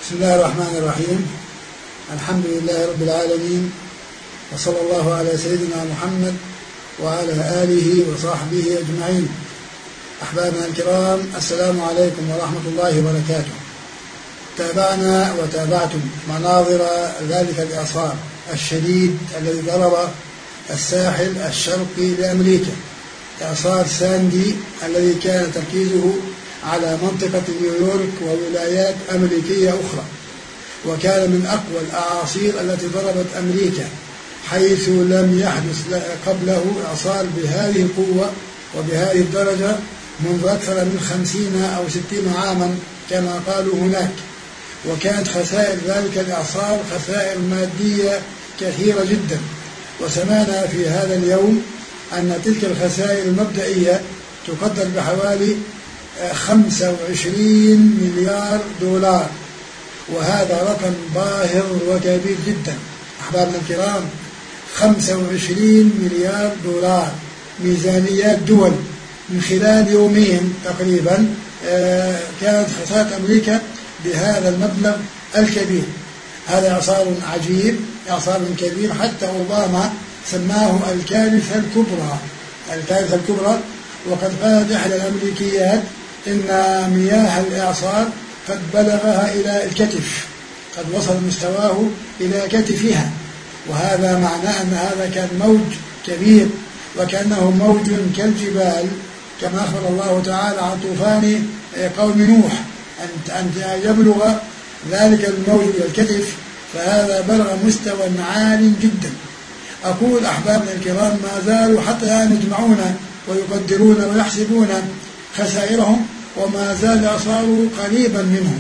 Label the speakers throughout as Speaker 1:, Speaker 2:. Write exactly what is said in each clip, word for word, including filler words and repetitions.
Speaker 1: بسم الله الرحمن الرحيم. الحمد لله رب العالمين، وصلى الله على سيدنا محمد وعلى آله وصحبه أجمعين. أحبابنا الكرام، السلام عليكم ورحمة الله وبركاته. تابعنا وتابعتم مناظر ذلك الإعصار الشديد الذي ضرب الساحل الشرقي لأمريكا، إعصار ساندي الذي كان تركيزه على منطقة نيويورك وولايات أمريكية أخرى، وكان من أقوى الأعاصير التي ضربت أمريكا، حيث لم يحدث قبله إعصار بهذه القوة وبهذه الدرجة منذ أكثر من خمسين أو ستين عاما كما قالوا هناك. وكانت خسائر ذلك الإعصار خسائر مادية كثيرة جدا، وسمعنا في هذا اليوم أن تلك الخسائر المبدئية تقدر بحوالي خمسة وعشرين مليار دولار، وهذا رقم باهظ وكبير جدا. أحبابنا الكرام، خمسة وعشرين مليار دولار ميزانيات دول من خلال يومين تقريبا كانت خسارة أمريكا بهذا المبلغ الكبير. هذا إعصار عجيب، إعصار كبير، حتى أوباما سماه الكارثة الكبرى، الكارثة الكبرى. وقد قالت إحدى الأمريكيات إن مياه الإعصار قد بلغها إلى الكتف، قد وصل مستواه إلى كتفها، وهذا معناه أن هذا كان موج كبير، وكأنه موج كالجبال، كما أخبر الله تعالى عن طوفان قوم نوح أن يبلغ ذلك الموج إلى الكتف، فهذا بلغ مستوى عال جدا. أقول أحبابنا الكرام، ما زالوا حتى الآن يجمعون ويقدرون ويحسبون خسائرهم، وما زال إعصاره قريبا منهم.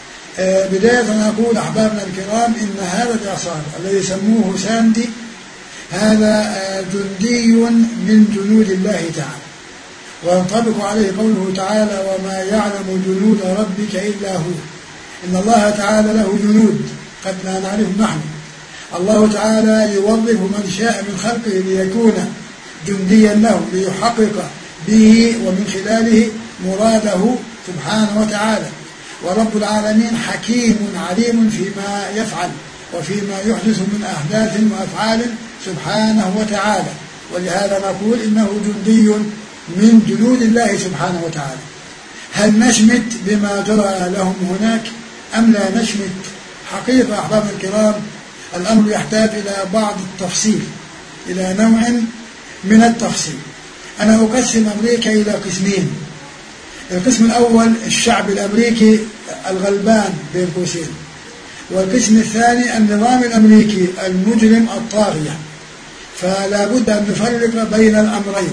Speaker 1: بداية أقول أحبابنا الكرام إن هذا الإعصار الذي سموه ساندي هذا جندي من جنود الله تعالى، وينطبق عليه قوله تعالى: وما يعلم جنود ربك إلا هو. إن الله تعالى له جنود قد لا نعرف نحن. الله تعالى يوظف من شاء من خلقه ليكون جنديا له، ليحقق به ومن خلاله مراده سبحانه وتعالى. ورب العالمين حكيم عليم فيما يفعل وفيما يحدث من أحداث وأفعال سبحانه وتعالى، ولهذا نقول إنه جندي من جنود الله سبحانه وتعالى. هل نشمت بما جرى لهم هناك أم لا نشمت؟ حقيقة أحبابنا الكرام، الأمر يحتاج إلى بعض التفصيل، إلى نوع من التفصيل. أنا أقسم أمريكا إلى قسمين. القسم الأول الشعب الأمريكي الغلبان بين قوسين، والقسم الثاني النظام الأمريكي المجرم الطاغية، فلا بد أن نفرق بين الأمرين.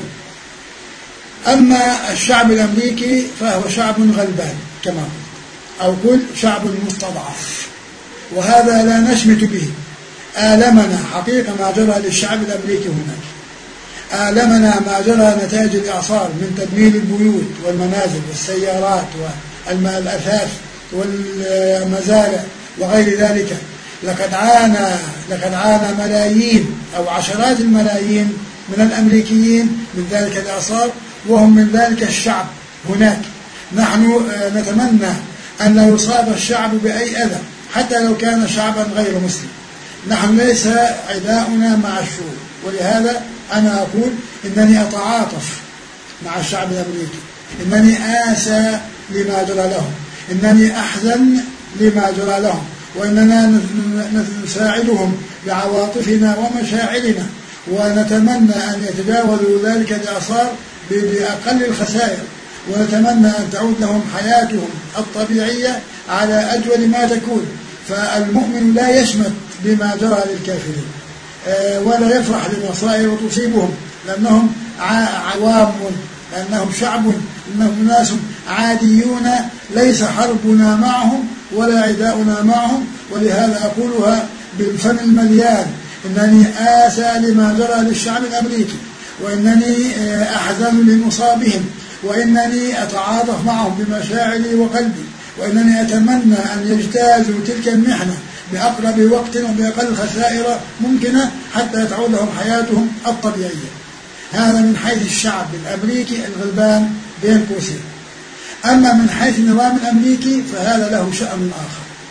Speaker 1: أما الشعب الأمريكي فهو شعب غلبان كما أو كل شعب مستضعف، وهذا لا نشمت به. آلمنا حقيقة ما جرى للشعب الأمريكي هناك، آلمنا ما جرى نتائج الإعصار من تدمير البيوت والمنازل والسيارات والأثاث والمزارع وغير ذلك. لقد عانى لقد عانى ملايين أو عشرات الملايين من الأمريكيين من ذلك الإعصار، وهم من ذلك الشعب هناك. نحن نتمنى أن لا يصاب الشعب بأي أذى، حتى لو كان شعبا غير مسلم. نحن ليس عداؤنا مع الشعوب، ولهذا أنا أقول إنني أتعاطف مع الشعب الأمريكي، إنني آسى لما جرى لهم، إنني أحزن لما جرى لهم، وإننا نساعدهم بعواطفنا ومشاعرنا، ونتمنى أن يتجاوزوا ذلك الإعصار بأقل الخسائر، ونتمنى أن تعود لهم حياتهم الطبيعية على أجود ما تكون. فالمؤمن لا يشمت بما جرى للكافرين ولا يفرح لمصائب تصيبهم، لأنهم عوام، لأنهم شعب، لأنهم ناس عاديون، ليس حربنا معهم ولا عداؤنا معهم. ولهذا أقولها بالفم المليان: إنني آسى لما جرى للشعب الأمريكي، وإنني أحزن لمصابهم، وإنني أتعاطف معهم بمشاعري وقلبي، وإنني أتمنى أن يجتازوا تلك المحنة بأقرب وقت وبأقل خسائر ممكنة حتى تعود لهم حياتهم الطبيعية. هذا من حيث الشعب الأمريكي الغلبان بين قوسين. أما من حيث النظام الأمريكي فهذا له شأن آخر.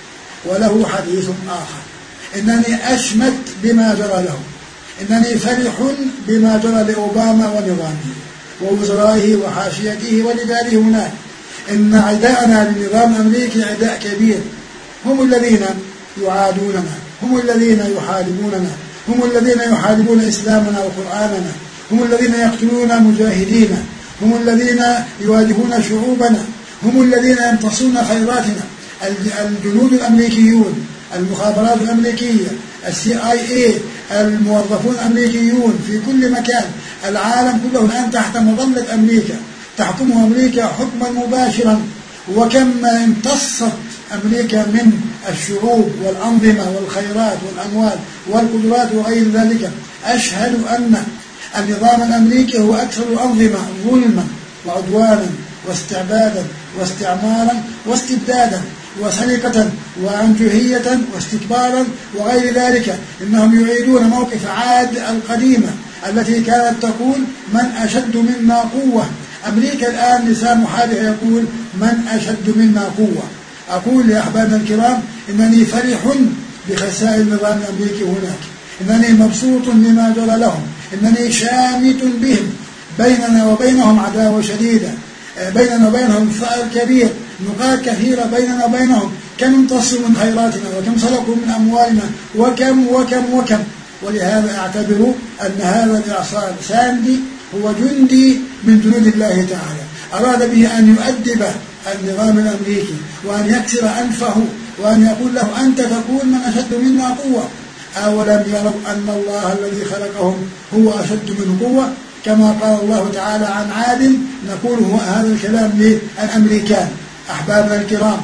Speaker 1: وله حديث آخر. إنني أشمت بما جرى له، إنني فرح بما جرى لأوباما ونظامه ووزرائه وحاشيته ولداره هناك. إن عداءنا للنظام الأمريكي عداء كبير. هم الذين يعادوننا، هم الذين يحاربوننا، هم الذين يحاربون إسلامنا وقرآننا، هم الذين يقتلون مجاهدينا، هم الذين يواجهون شعوبنا، هم الذين يمتصون خيراتنا. الجنود الأمريكيون، المخابرات الأمريكية، السي آي إيه، الموظفون الأمريكيون في كل مكان. العالم كله الآن تحت مظلة أمريكا، تحكمه أمريكا حكما مباشرا. وكم امتصت أمريكا من الشعوب والأنظمة والخيرات والأموال والقدرات وغير ذلك. أشهد أن النظام الأمريكي هو أكثر الأنظمة ظلما وعدوانا واستعبادا واستعمارا واستبدادا وسرقة وعنجهية واستكبارا وغير ذلك. إنهم يعيدون موقف عاد القديمة التي كانت تقول من أشد منا قوة. أمريكا الآن لسان حالها يقول من أشد منا قوة. أقول يا أحبابنا الكرام إنني فرح بخسائر النظام الأمريكي هناك، إنني مبسوط بما جرى لهم، إنني شامت بهم. بيننا وبينهم عداوة شديدة، بيننا وبينهم ثأر كبير، نقاط كثيرة بيننا وبينهم. كم امتصوا من خيراتنا وكم سرقوا من أموالنا وكم وكم وكم. ولهذا أعتبر أن هذا الإعصار ساندي هو جندي من جنود الله تعالى، أراد به أن يؤدب النظام الأمريكي وأن يكسر أنفه وأن يقول له أنت تقول من أشد منا قوة. أولم يروا أن الله الذي خلقهم هو أشد من قوة؟ كما قال الله تعالى عن عاد. نقول هو هذا الكلام للأمريكان. أحبابنا الكرام،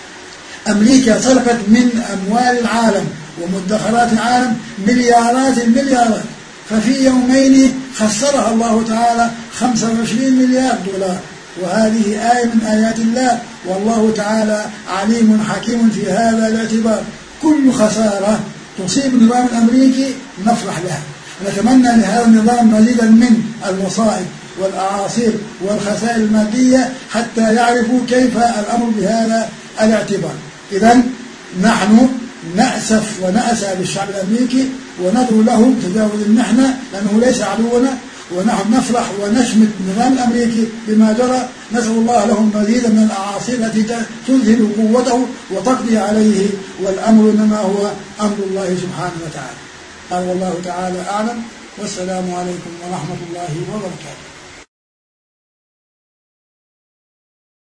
Speaker 1: أمريكا سرقت من أموال العالم ومدخرات العالم مليارات المليارات، ففي يومين خسرها الله تعالى خمسة وعشرين مليار دولار. وهذه آية من آيات الله، والله تعالى عليم حكيم في هذا الاعتبار. كل خسارة تصيب النظام الأمريكي نفرح لها، نتمنى لهذا النظام مزيدا من المصائب والأعاصير والخسائر المادية حتى يعرفوا كيف الأمر بهذا الاعتبار. إذن نحن نأسف ونأسى بالشعب الأمريكي وندعو له تجاوز المحنة لأنه ليس عدونا، ونحن نفرح ونشمت النظام الأمريكي بما جرى. نسأل الله لهم مزيدا من الأعاصير التي تذهل قوته وتقضي عليه، والأمر إنما هو أمر الله سبحانه وتعالى. قال والله تعالى أعلم، والسلام عليكم ورحمة الله وبركاته.